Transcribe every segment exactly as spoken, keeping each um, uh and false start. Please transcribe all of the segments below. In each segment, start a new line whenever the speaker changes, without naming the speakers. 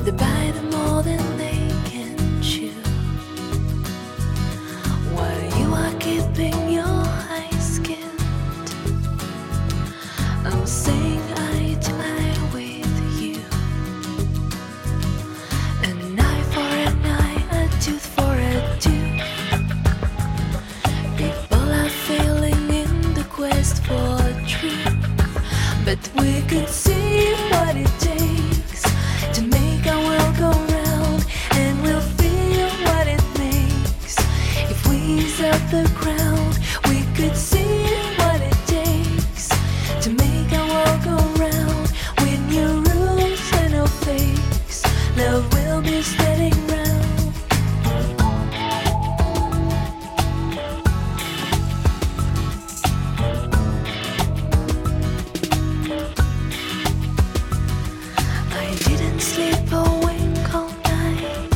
They bite more than they can chew, while you are keeping your eyes skinned. I'm saying eye to eye with you, an eye for an eye, a tooth for a tooth. People are failing in the quest for truth, but we could see what it takes to make our world go round, and we'll feel what it makes if we ease up the ground. We could see what it takes to make our world go round. With new rules and no fakes, love will be spreading round. I didn't sleep or wink all night,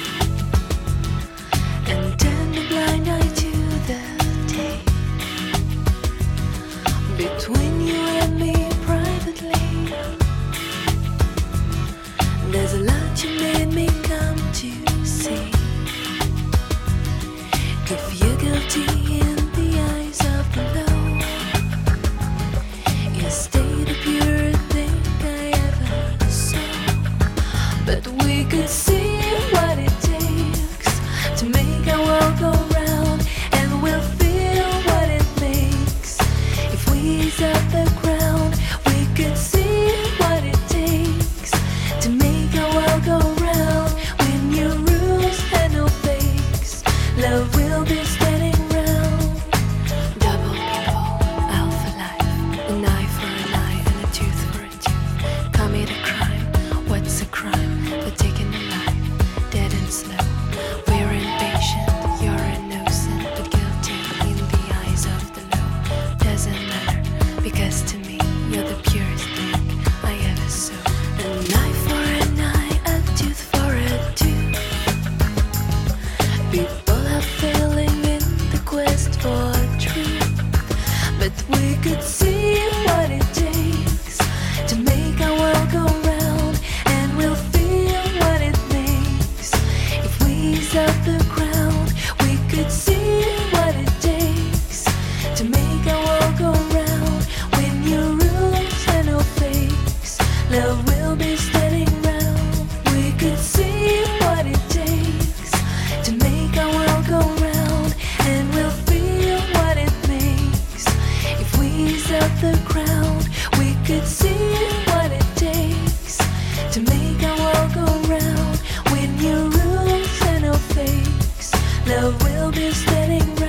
and turned a blind eye to the day between you and me privately. There's a lot you made me come to see. If you're guilty in the eyes of the law, you stay the purest thing I ever saw. But we could see what it takes to make our world go round, and we'll feel what it makes if we ease up the ground. We could see what it takes to make our world go round. With new rules and no fakes, love will be spreading round. Double people, alpha life, an eye for an eye and a tooth for a tooth. Commit a crime, what's a crime? But taking a life, dead and slow. We're impatient, you're innocent, but guilty in the eyes of the law. Doesn't matter, because to me you're the purest thing I ever saw. An eye for an eye, a tooth for a tooth. People are failing in the quest for truth, but we could see what it takes to make our world go round, and we'll feel what it makes if we ease up the ground. We could see what it takes to make our world go round. With new rules and no fakes, love will be spreading round. We could see what it takes to make our world go round, and we'll feel what it makes if we ease up the ground. We could see what it takes to make our world go round. With new rules and no fakes, love will be spreading round.